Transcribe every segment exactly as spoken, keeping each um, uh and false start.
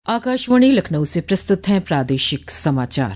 आकाशवाणी लखनऊ से प्रस्तुत हैं प्रादेशिक समाचार।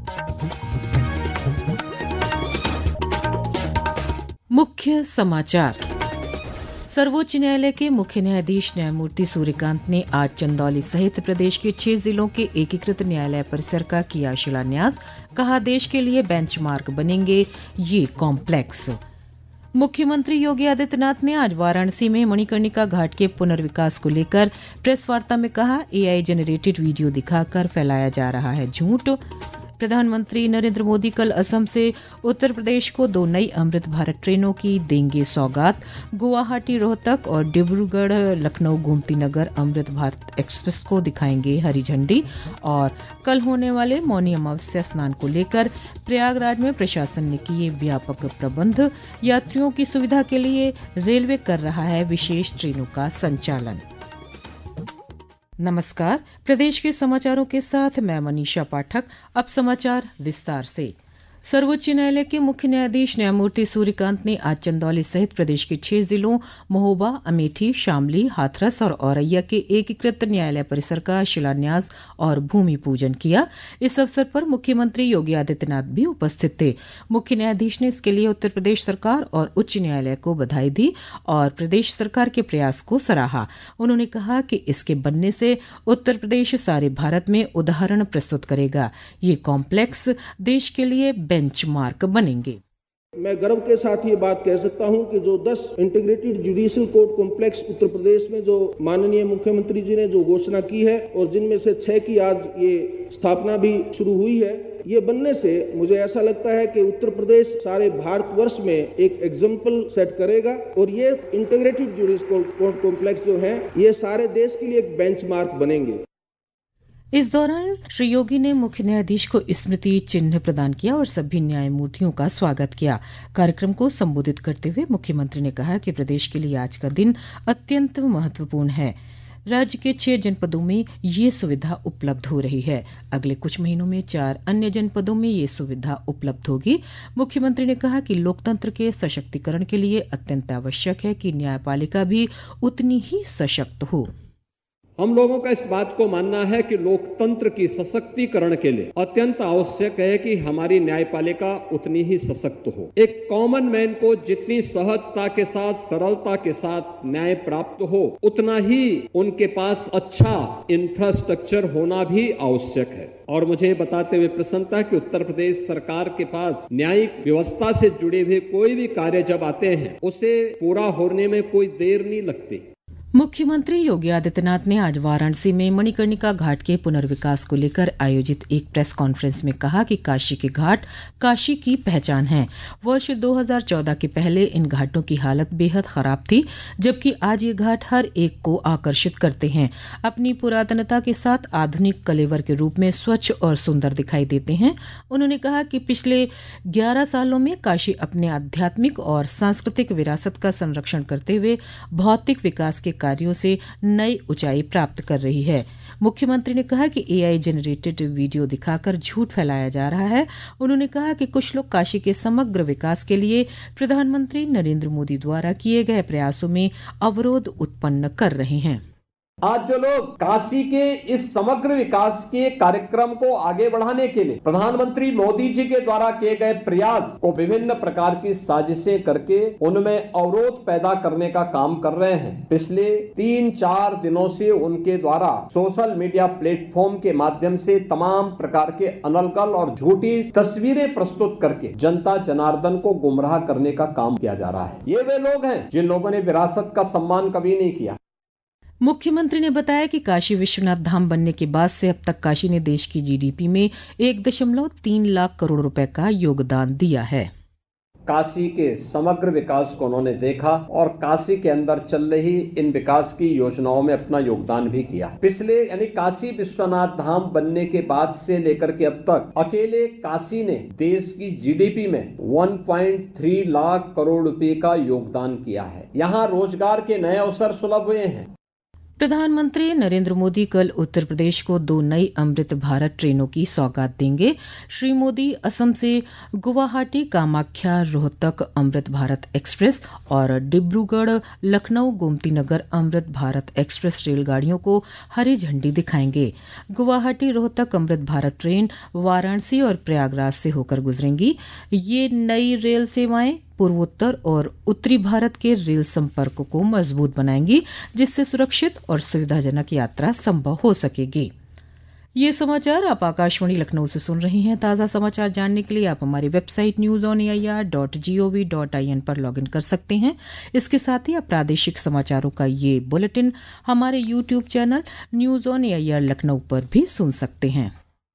मुख्य समाचार। सर्वोच्च न्यायालय के मुख्य न्यायाधीश न्यायमूर्ति सूर्यकांत ने आज चंदौली सहित प्रदेश के छह जिलों के एकीकृत न्यायालय परिसर का किया शिलान्यास। कहा, देश के लिए बेंचमार्क बनेंगे ये कॉम्प्लेक्स। मुख्यमंत्री योगी आदित्यनाथ ने आज वाराणसी में मणिकर्णिका घाट के पुनर्विकास को लेकर प्रेस वार्ता में कहा, एआई जनरेटेड वीडियो दिखाकर फैलाया जा रहा है झूठ। प्रधानमंत्री नरेंद्र मोदी कल असम से उत्तर प्रदेश को दो नई अमृत भारत ट्रेनों की देंगे सौगात। गुवाहाटी रोहतक और डिब्रूगढ़ लखनऊ गोमती नगर अमृत भारत एक्सप्रेस को दिखाएंगे हरी झंडी। और कल होने वाले मौनी अमावस्या स्नान को लेकर प्रयागराज में प्रशासन ने किए व्यापक प्रबंध। यात्रियों की सुविधा के लिए रेलवे कर रहा है विशेष ट्रेनों का संचालन। नमस्कार, प्रदेश के समाचारों के साथ मैं मनीषा पाठक। अब समाचार विस्तार से। सर्वोच्च न्यायालय के मुख्य न्यायाधीश न्यायमूर्ति सूर्यकांत ने आज चंदौली सहित प्रदेश के छह जिलों महोबा, अमेठी, शामली, हाथरस और औरैया के एकीकृत न्यायालय परिसर का शिलान्यास और भूमि पूजन किया। इस अवसर पर मुख्यमंत्री योगी आदित्यनाथ भी उपस्थित थे। मुख्य न्यायाधीश ने इसके लिए उत्तर प्रदेश सरकार और उच्च न्यायालय को बधाई दी और प्रदेश सरकार के प्रयास को सराहा। उन्होंने कहा कि इसके बनने से उत्तर प्रदेश सारे भारत में उदाहरण प्रस्तुत करेगा। ये कॉम्प्लेक्स देश के लिए बेंचमार्क बनेंगे। मैं गर्व के साथ ये बात कह सकता हूं कि जो दस integrated judicial court complex Uttar Pradesh में जो माननीय मुख्यमंत्री जी ने जो घोषणा की है और जिनमें से छह की आज ये स्थापना भी शुरू हुई है, ये बनने से मुझे ऐसा लगता है कि उत्तर प्रदेश सारे भारतवर्ष में एक एग्जाम्पल सेट करेगा और ये इंटीग्रेटेड जुडिशियल कोर्ट कॉम्प्लेक्स जो है ये सारे देश के लिए एक बेंचमार्क बनेंगे। इस दौरान श्री योगी ने मुख्य न्यायाधीश को स्मृति चिन्ह प्रदान किया और सभी न्यायमूर्तियों का स्वागत किया। कार्यक्रम को संबोधित करते हुए मुख्यमंत्री ने कहा कि प्रदेश के लिए आज का दिन अत्यंत महत्वपूर्ण है। राज्य के छह जनपदों में ये सुविधा उपलब्ध हो रही है। अगले कुछ महीनों में चार अन्य जनपदों में ये सुविधा उपलब्ध होगी। मुख्यमंत्री ने कहा कि लोकतंत्र के सशक्तिकरण के लिए अत्यंत आवश्यक है कि न्यायपालिका भी उतनी ही सशक्त हो। हम लोगों का इस बात को मानना है कि लोकतंत्र की सशक्तिकरण के लिए अत्यंत आवश्यक है कि हमारी न्यायपालिका उतनी ही सशक्त हो। एक कॉमन मैन को जितनी सहजता के साथ, सरलता के साथ न्याय प्राप्त हो, उतना ही उनके पास अच्छा इंफ्रास्ट्रक्चर होना भी आवश्यक है। और मुझे बताते हुए प्रसन्नता है कि उत्तर प्रदेश सरकार के पास न्यायिक व्यवस्था से जुड़े हुए कोई भी कार्य जब आते हैं उसे पूरा होने में कोई देर नहीं लगती। मुख्यमंत्री योगी आदित्यनाथ ने आज वाराणसी में मणिकर्णिका घाट के पुनर्विकास को लेकर आयोजित एक प्रेस कॉन्फ्रेंस में कहा कि काशी के घाट काशी की पहचान है। वर्ष दो हज़ार चौदह के पहले इन घाटों की हालत बेहद खराब थी, जबकि आज ये घाट हर एक को आकर्षित करते हैं। अपनी पुरातनता के साथ आधुनिक कलेवर के रूप में स्वच्छ और सुंदर दिखाई देते हैं। उन्होंने कहा कि पिछले ग्यारह सालों में काशी अपने आध्यात्मिक और सांस्कृतिक विरासत का संरक्षण करते हुए भौतिक विकास के कार्यों से नई ऊंचाई प्राप्त कर रही है। मुख्यमंत्री ने कहा कि एआई जनरेटेड वीडियो दिखाकर झूठ फैलाया जा रहा है। उन्होंने कहा कि कुछ लोग काशी के समग्र विकास के लिए प्रधानमंत्री नरेंद्र मोदी द्वारा किए गए प्रयासों में अवरोध उत्पन्न कर रहे हैं। आज जो लोग काशी के इस समग्र विकास के कार्यक्रम को आगे बढ़ाने के लिए प्रधानमंत्री मोदी जी के द्वारा किए गए प्रयास को विभिन्न प्रकार की साजिशें करके उनमें अवरोध पैदा करने का काम कर रहे हैं, पिछले तीन चार दिनों से उनके द्वारा सोशल मीडिया प्लेटफॉर्म के माध्यम से तमाम प्रकार के अनलगल और झूठी तस्वीरें प्रस्तुत करके जनता जनार्दन को गुमराह करने का काम किया जा रहा है। ये वे लोग हैं जिन लोगों ने विरासत का सम्मान कभी नहीं किया। मुख्यमंत्री ने बताया कि काशी विश्वनाथ धाम बनने के बाद से अब तक काशी ने देश की जीडीपी में एक दशमलव तीन लाख करोड़ रुपए का योगदान दिया है। काशी के समग्र विकास को उन्होंने देखा और काशी के अंदर चल रही इन विकास की योजनाओं में अपना योगदान भी किया। पिछले यानी काशी विश्वनाथ धाम बनने के बाद से लेकर के अब तक अकेले काशी ने देश की जीडीपी में एक पॉइंट तीन लाख करोड़ रुपए का योगदान किया है। यहाँ रोजगार के नए अवसर सुलभ हुए हैं। प्रधानमंत्री नरेंद्र मोदी कल उत्तर प्रदेश को दो नई अमृत भारत ट्रेनों की सौगात देंगे। श्री मोदी असम से गुवाहाटी कामाख्या रोहतक अमृत भारत एक्सप्रेस और डिब्रूगढ़ लखनऊ गोमतीनगर अमृत भारत एक्सप्रेस रेलगाड़ियों को हरी झंडी दिखाएंगे। गुवाहाटी रोहतक अमृत भारत ट्रेन वाराणसी और प्रयागराज से होकर गुजरेंगी। ये नई रेल सेवाएं पूर्वोत्तर और उत्तरी भारत के रेल संपर्क को मजबूत बनाएंगी, जिससे सुरक्षित और सुविधाजनक यात्रा संभव हो सकेगी। ये समाचार आप आकाशवाणी लखनऊ से सुन रहे हैं। ताज़ा समाचार जानने के लिए आप हमारी website news on A I R dot G O V dot I N पर लॉगिन कर सकते हैं। इसके साथ ही आप प्रादेशिक समाचारों का ये बुलेटिन हमारे YouTube channel news on A I R Lucknow पर भी सुन सकते हैं।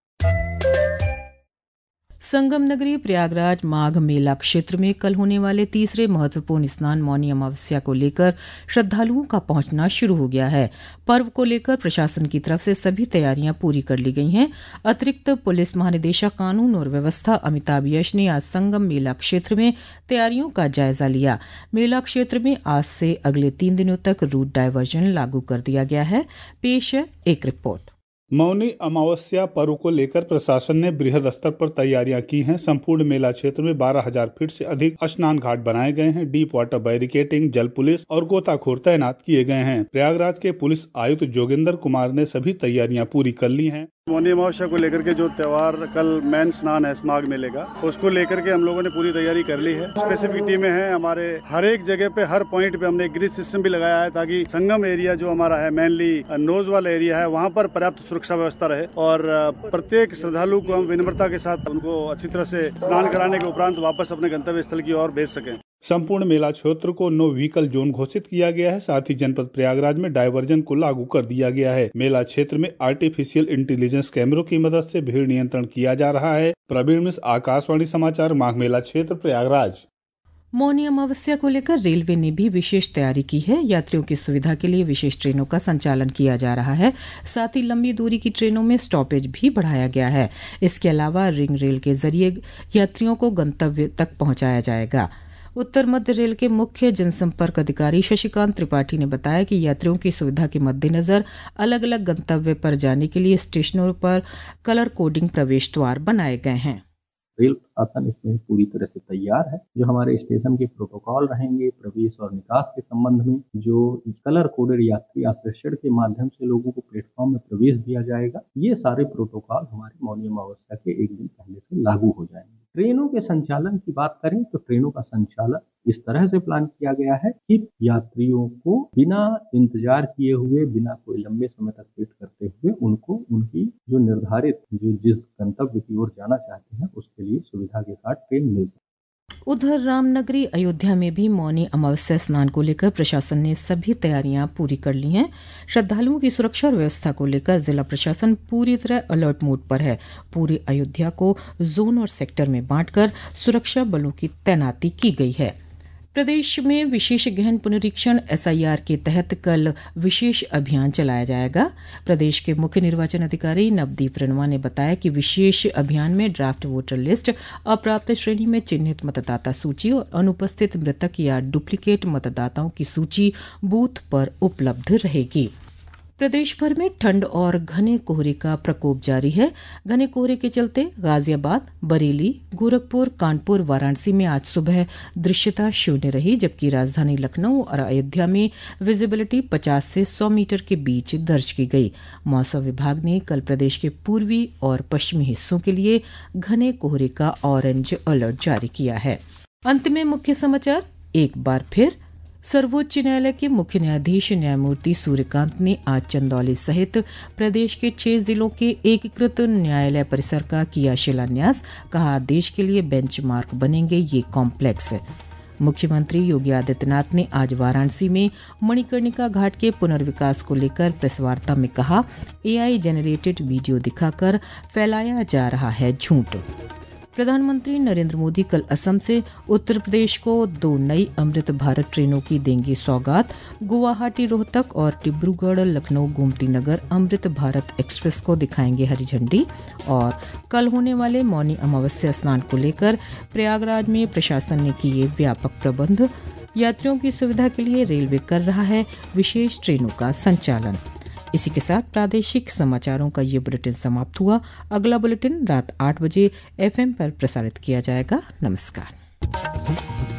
संगम नगरी प्रयागराज माघ मेला क्षेत्र में कल होने वाले तीसरे महत्वपूर्ण स्नान मौनी अमावस्या को लेकर श्रद्धालुओं का पहुंचना शुरू हो गया है। पर्व को लेकर प्रशासन की तरफ से सभी तैयारियां पूरी कर ली गई हैं। अतिरिक्त पुलिस महानिदेशक कानून और व्यवस्था अमिताभ यश ने आज संगम मेला क्षेत्र में तैयारियों का जायजा लिया। मेला क्षेत्र में आज से अगले तीन दिनों तक रूट डायवर्जन लागू कर दिया गया है। पेश है एक रिपोर्ट। मौनी अमावस्या पर्व को लेकर प्रशासन ने बृहद स्तर पर तैयारियां की हैं। संपूर्ण मेला क्षेत्र में बारह हजार फीट से अधिक स्नान घाट बनाए गए हैं। डीप वाटर बैरिकेटिंग, जल पुलिस और गोताखोर तैनात किए गए हैं। प्रयागराज के पुलिस आयुक्त जोगेंद्र कुमार ने सभी तैयारियां पूरी कर ली हैं। मौनी अमावस्या को लेकर के जो त्योहार कल मैन स्नान है माघ मेले का, उसको लेकर के हम लोगों ने पूरी तैयारी कर ली है। स्पेसिफिक टीमें हैं हमारे, हर एक जगह पे हर पॉइंट पे हमने ग्रिड सिस्टम भी लगाया है ताकि संगम एरिया जो हमारा है मेनली नोज वाला एरिया है, वहाँ पर पर्याप्त सुरक्षा व्यवस्था रहे और प्रत्येक श्रद्धालु को हम विनम्रता के साथ उनको अच्छी तरह से स्नान कराने के उपरांत वापस अपने गंतव्य स्थल की ओर भेज सकें। संपूर्ण मेला क्षेत्र को नो व्हीकल जोन घोषित किया गया है। साथ ही जनपद प्रयागराज में डायवर्जन को लागू कर दिया गया है। मेला क्षेत्र में आर्टिफिशियल इंटेलिजेंस कैमरों की मदद से भीड़ नियंत्रण किया जा रहा है। प्रवीण मिश्र, आकाशवाणी समाचार, माघ मेला क्षेत्र, प्रयागराज। मौनी अमावस्या को लेकर रेलवे ने भी विशेष तैयारी की है। यात्रियों की सुविधा के लिए विशेष ट्रेनों का संचालन किया जा रहा है। साथ ही लंबी दूरी की ट्रेनों में स्टॉपेज भी बढ़ाया गया है। इसके अलावा रिंग रेल के जरिए यात्रियों को गंतव्य तक पहुंचाया जाएगा। उत्तर मध्य रेल के मुख्य जनसंपर्क अधिकारी शशिकांत त्रिपाठी ने बताया कि यात्रियों की सुविधा के मद्देनजर अलग अलग गंतव्य पर जाने के लिए स्टेशनों पर कलर कोडिंग प्रवेश द्वार बनाए गए हैं। रेल प्रशासन इसमें पूरी तरह से तैयार है। जो हमारे स्टेशन के प्रोटोकॉल रहेंगे प्रवेश और निकास के संबंध में, जो कलर कोडेड यात्री आश्रय के माध्यम से लोगों को प्लेटफॉर्म में प्रवेश दिया जाएगा, ये सारे प्रोटोकॉल हमारे मौनी अमावस्या के एक दिन पहले से लागू हो जाएंगे। ट्रेनों के संचालन की बात करें तो ट्रेनों का संचालन इस तरह से प्लान किया गया है कि यात्रियों को बिना इंतजार किए हुए, बिना कोई लंबे समय तक वेट करते हुए उनको उनकी जो निर्धारित जो जिस गंतव्य की ओर जाना चाहते हैं उसके लिए सुविधा के साथ ट्रेन मिल जाए। उधर रामनगरी अयोध्या में भी मौनी अमावस्या स्नान को लेकर प्रशासन ने सभी तैयारियां पूरी कर ली हैं। श्रद्धालुओं की सुरक्षा और व्यवस्था को लेकर जिला प्रशासन पूरी तरह अलर्ट मोड पर है। पूरी अयोध्या को जोन और सेक्टर में बांटकर सुरक्षा बलों की तैनाती की गई है। प्रदेश में विशेष गहन पुनरीक्षण एस आई आर के तहत कल विशेष अभियान चलाया जाएगा। प्रदेश के मुख्य निर्वाचन अधिकारी नवदीप रेणुआ ने बताया कि विशेष अभियान में ड्राफ्ट वोटर लिस्ट, अप्राप्त श्रेणी में चिन्हित मतदाता सूची और अनुपस्थित मृतक या डुप्लीकेट मतदाताओं की सूची बूथ पर उपलब्ध रहेगी। प्रदेश भर में ठंड और घने कोहरे का प्रकोप जारी है। घने कोहरे के चलते गाजियाबाद, बरेली, गोरखपुर, कानपुर, वाराणसी में आज सुबह दृश्यता शून्य रही, जबकि राजधानी लखनऊ और अयोध्या में विजिबिलिटी पचास से सौ मीटर के बीच दर्ज की गई। मौसम विभाग ने कल प्रदेश के पूर्वी और पश्चिमी हिस्सों के लिए घने कोहरे का ऑरेंज अलर्ट जारी किया है। अंत में मुख्य समाचार एक बार फिर। सर्वोच्च न्यायालय के मुख्य न्यायाधीश न्यायमूर्ति सूर्यकांत ने आज चंदौली सहित प्रदेश के छह जिलों के एकीकृत न्यायालय परिसर का किया शिलान्यास। कहा, देश के लिए बेंचमार्क बनेंगे ये कॉम्प्लेक्स। मुख्यमंत्री योगी आदित्यनाथ ने आज वाराणसी में मणिकर्णिका घाट के पुनर्विकास को लेकर प्रेस वार्ता में कहा, ए आई जनरेटेड वीडियो दिखाकर फैलाया जा रहा है झूठ। प्रधानमंत्री नरेंद्र मोदी कल असम से उत्तर प्रदेश को दो नई अमृत भारत ट्रेनों की देंगे सौगात। गुवाहाटी रोहतक और डिब्रूगढ़ लखनऊ गोमती नगर अमृत भारत एक्सप्रेस को दिखाएंगे हरी झंडी। और कल होने वाले मौनी अमावस्या स्नान को लेकर प्रयागराज में प्रशासन ने किए व्यापक प्रबंध। यात्रियों की सुविधा के लिए रेलवे कर रहा है विशेष ट्रेनों का संचालन। इसी के साथ प्रादेशिक समाचारों का ये बुलेटिन समाप्त हुआ। अगला बुलेटिन रात आठ बजे एफएम पर प्रसारित किया जाएगा। नमस्कार।